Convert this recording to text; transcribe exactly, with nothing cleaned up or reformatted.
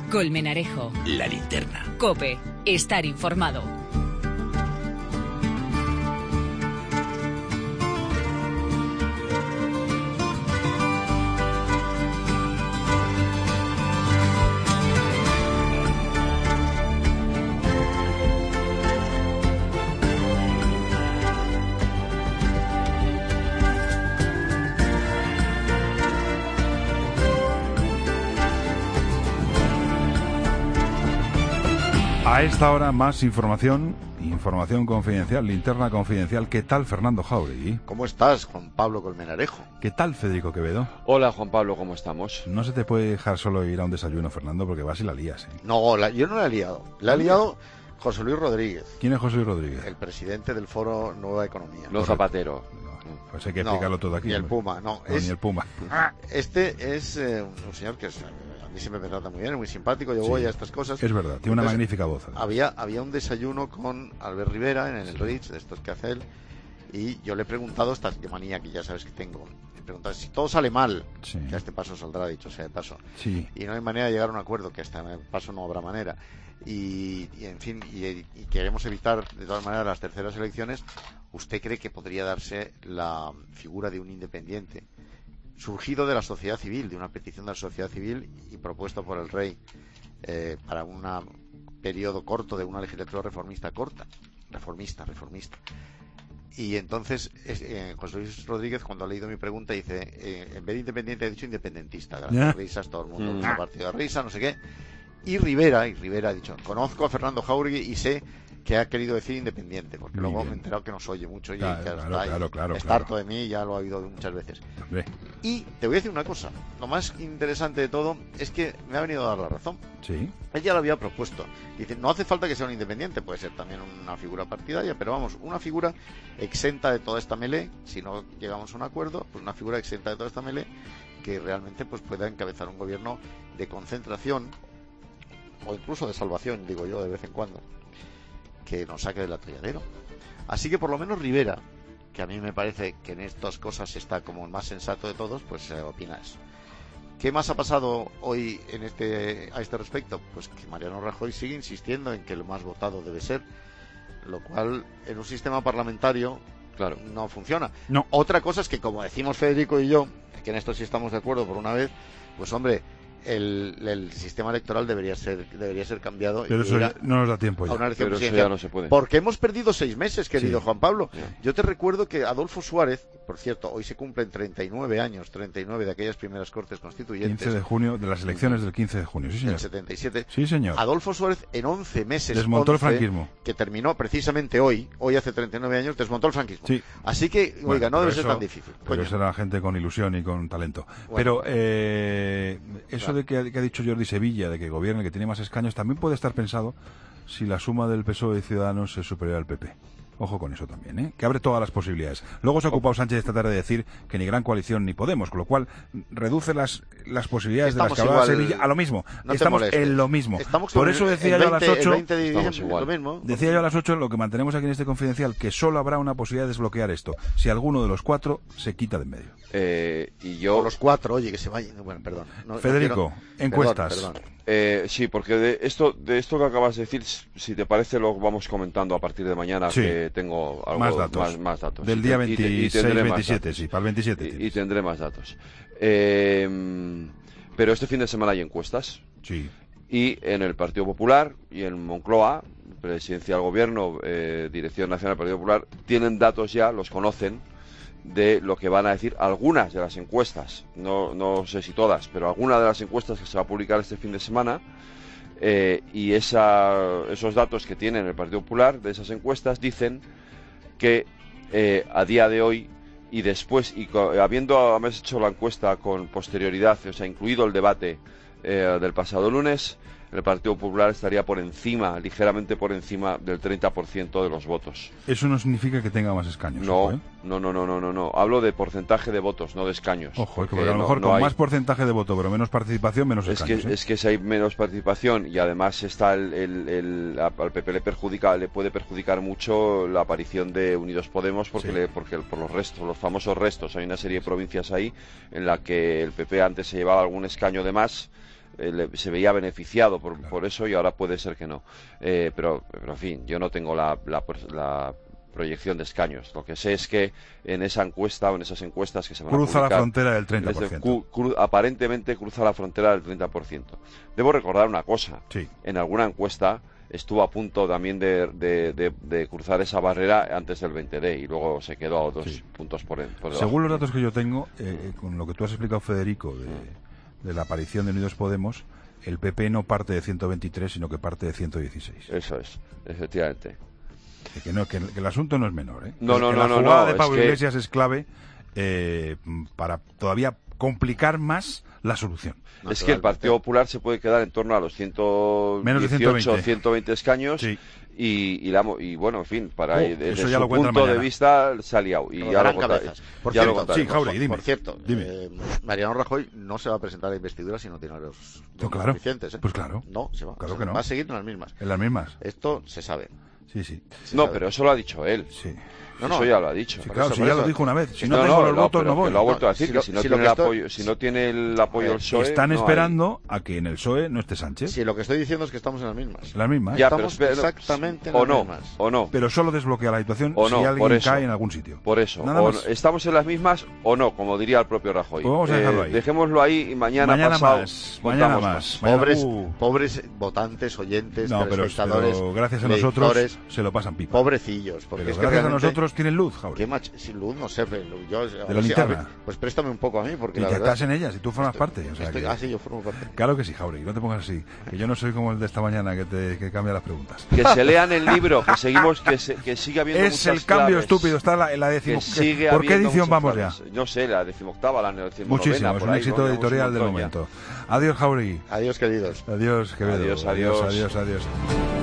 Colmenarejo. La Linterna. COPE. Estar informado. A esta hora más información, información confidencial, linterna confidencial. ¿Qué tal, Fernando Jauregui? ¿Cómo estás, Juan Pablo Colmenarejo? ¿Qué tal, Federico Quevedo? Hola, Juan Pablo, ¿cómo estamos? No se te puede dejar solo ir a un desayuno, Fernando, porque vas y la lías, ¿eh? No, la, yo no la he liado. La ha liado José Luis Rodríguez. ¿Quién es José Luis Rodríguez? El presidente del Foro Nueva Economía. No Zapatero. No, pues hay que explicarlo no, todo aquí. Ni el hombre. Puma, no. no es, ni el Puma. Este es eh, un señor que es, a mí siempre me trata muy bien, es muy simpático, yo Sí, voy a estas cosas. Es verdad, tiene una Entonces, magnífica voz. además. Había, había un desayuno con Albert Rivera en el Ritz, de estos que hace él, y yo le he preguntado, esta manía que ya sabes que tengo, le he preguntado si todo sale mal, Sí. que a este paso saldrá, dicho sea de paso, Sí. y no hay manera de llegar a un acuerdo, que hasta este paso no habrá manera, y, y en fin, y, y queremos evitar de todas maneras las terceras elecciones. ¿Usted cree que podría darse la figura de un independiente surgido de la sociedad civil, de una petición de la sociedad civil y propuesto por el rey eh, para un periodo corto de una legislatura reformista corta, reformista, reformista? Y entonces es, eh, José Luis Rodríguez, cuando ha leído mi pregunta, dice, eh, en vez de independiente ha dicho independentista, de las Yeah. risas, todo el mundo, Mm. una partida de risa, no sé qué. Y Rivera, y Rivera ha dicho, conozco a Fernando Jauregui y sé que ha querido decir independiente, porque Muy luego bien. me he enterado que nos oye mucho y Claro, que claro, está, claro, claro, está claro. harto de mí, ya lo ha oído muchas veces. Hombre, Y te voy a decir una cosa, lo más interesante de todo es que me ha venido a dar la razón. sí. Él ya lo había propuesto. Dice, no hace falta que sea un independiente, puede ser también una figura partidaria, pero vamos, una figura exenta de toda esta melé, si no llegamos a un acuerdo, pues una figura exenta de toda esta melé que realmente pues pueda encabezar un gobierno de concentración o incluso de salvación, digo yo, de vez en cuando, que nos saque del atolladero. Así que por lo menos Rivera, que a mí me parece que en estas cosas está como el más sensato de todos, pues eh, opina eso. ¿Qué más ha pasado hoy en este a este respecto? Pues que Mariano Rajoy sigue insistiendo en que lo más votado debe ser, lo cual en un sistema parlamentario, Claro. no funciona. No. Otra cosa es que, como decimos Federico y yo, que en esto sí estamos de acuerdo por una vez, pues hombre, el, el sistema electoral debería ser debería ser cambiado. Pero y eso ir ya no nos da tiempo a ya. una elección Pero eso presidencial. ya no se puede. Porque hemos perdido seis meses, querido Sí. Juan Pablo. Ya. Yo te recuerdo que Adolfo Suárez, por cierto, hoy se cumplen treinta y nueve años, treinta y nueve de aquellas primeras Cortes Constituyentes, quince de junio, de las elecciones del quince de junio, sí del señor. setenta y siete. Sí señor. Adolfo Suárez en once meses, Desmontó el once, franquismo. que terminó precisamente hoy, hoy hace treinta y nueve años, desmontó el franquismo. Sí. Así que, Bueno, oiga, no pero debe ser eso- tan difícil. Pero Coño. eso era gente con ilusión y con talento. Bueno. Pero eh, eso Claro. de que, ha- que ha dicho Jordi Sevilla, de que gobierna, que tiene más escaños, también puede estar pensado si la suma del P S O E y Ciudadanos es superior al P P. Ojo con eso también, ¿eh? Que abre todas las posibilidades. Luego se ha ocupado Sánchez esta tarde de decir que ni Gran Coalición ni Podemos, con lo cual reduce las, las posibilidades Estamos de las que hablaba igual- Sevilla a lo mismo. No te Estamos molestes. en lo mismo. Estamos Por con eso el- decía el yo a las veinte ocho... el veinte de Estamos diciembre, igual. lo mismo. Decía yo a las ocho, lo que mantenemos aquí en este confidencial, que solo habrá una posibilidad de desbloquear esto, si alguno de los cuatro se quita de en medio. Eh, y O yo... los cuatro, oye, que se vayan. Bueno, perdón. No- no Federico, quiero- encuestas. Perdón, perdón. Eh, sí, porque de esto de esto que acabas de decir, si te parece, lo vamos comentando a partir de mañana, Sí. que tengo algo Más datos. Más, más datos. Del Y día te- y te- y veintiséis tendré más veintisiete, datos. sí, para el veintisiete. Y, y tienes. tendré más datos. Eh, pero este fin de semana hay encuestas. Sí. Y en el Partido Popular y en Moncloa, Presidencia del Gobierno, eh, Dirección Nacional del Partido Popular, tienen datos ya, los conocen, de lo que van a decir algunas de las encuestas. No, no sé si todas, pero algunas de las encuestas que se va a publicar este fin de semana. Eh, y esa, esos datos que tienen el Partido Popular de esas encuestas dicen que eh, a día de hoy y después, y co- habiendo haber hecho la encuesta con posterioridad, o sea, incluido el debate eh, del pasado lunes, el Partido Popular estaría por encima, ligeramente por encima del treinta por ciento de los votos. Eso no significa que tenga más escaños. No, ojo, ¿eh? no, no, no, no, no, no. Hablo de porcentaje de votos, no de escaños. Ojo, es que Porque a lo no- mejor no con hay- más porcentaje de voto, pero menos participación, menos Es que, escaños. ¿eh? es que si hay menos participación y además está el, el- el- al P P le perjudica, le puede perjudicar mucho la aparición de Unidos Podemos porque Sí. le, porque por los restos, los famosos restos, hay una serie de provincias ahí en la que el P P antes se llevaba algún escaño de más eh, le, se veía beneficiado por, claro. por eso y ahora puede ser que no. Eh, pero, pero, en fin, yo no tengo la, la, la proyección de escaños. Lo que sé es que en esa encuesta o en esas encuestas que se van cruza a publicar, la frontera del treinta por ciento. Cu, cru, aparentemente cruza la frontera del treinta por ciento. Debo recordar una cosa. Sí. En alguna encuesta estuvo a punto también de, de, de, de cruzar esa barrera antes del veinte D y luego se quedó a dos sí. puntos por, por debajo. Según los datos que yo tengo, eh, con lo que tú has explicado, Federico, de, de la aparición de Unidos Podemos, el P P no parte de ciento veintitrés, sino que parte de ciento dieciséis. Eso es, efectivamente. Que, no, que, que el asunto no es menor, ¿eh? No, que, no, que no, la no, jugada no, de es Pablo que... Iglesias es clave eh, para todavía complicar más la solución. Es que el Partido Popular se puede quedar en torno a los ciento dieciocho o ciento veinte escaños. Sí. Y, y, la, y bueno, en fin, para oh, desde eso su ya lo punto mañana. de vista se ha liado. Y ya lo, cabezas. Por ya cierto, lo sí, Jauregui, dime. Por cierto, dime. Eh, Mariano Rajoy no se va a presentar a la investidura si no tiene los, los no, claro. suficientes. ¿eh? Pues claro. No, se va. Claro o sea, que no. Va a seguir en las mismas. En las mismas. Esto se sabe. Sí, sí. Se no, sabe. Pero eso lo ha dicho él. Sí. No, no, eso ya lo ha dicho. Sí, claro, eso, si ya eso. lo dijo una vez. Si no, no tengo no, los no, votos, no voy. Lo ha vuelto a decir, si que lo, si no, si tiene, el el estoy... apoyo, si no tiene el apoyo del P S O E... Están no esperando hay... a que en el P S O E no esté Sánchez. Sí, lo que estoy diciendo es que estamos en las mismas. En las mismas. Ya, estamos pero, exactamente en o las no, mismas. O no. Pero solo desbloquea la situación o si no, alguien eso, cae en algún sitio. Por eso. Nada o más. Estamos en las mismas o no, como diría el propio Rajoy. Pues vamos a dejarlo ahí. Eh, dejémoslo ahí y mañana, mañana pasado más. Mañana más. más. Mañana, Pobres, uh. pobres votantes, oyentes, No, pero, telespectadores, pero gracias a lectores, nosotros se lo pasan pipa. Pobrecillos. Porque Pero es que gracias a realmente... nosotros tienen luz, Jauregui. ¿Qué mach... Sin luz no sé, pero yo... De la linterna. Pues préstame un poco a mí, porque Y la que verdad... estás en ellas y tú formas estoy, parte. O sea estoy... que... Ah, sí, yo formo parte. Claro que sí, Jauregui, no te pongas así. Que yo no soy como el de esta mañana que te que cambia las preguntas. Que se lean el libro, que seguimos, que, se, que sigue habiendo Es muchas el cambio claves, estúpido, está en la, en la décimo... sigue ¿Por qué habiendo edición muchas vamos claves. ya? No sé, la decimoctava, la decimonovena. Muchísimo, es un ahí, éxito ¿no? editorial del momento. Adiós, Jauregui. Adiós, queridos. Adiós, Quevedo. Adiós, adiós. Adiós, adiós, adiós.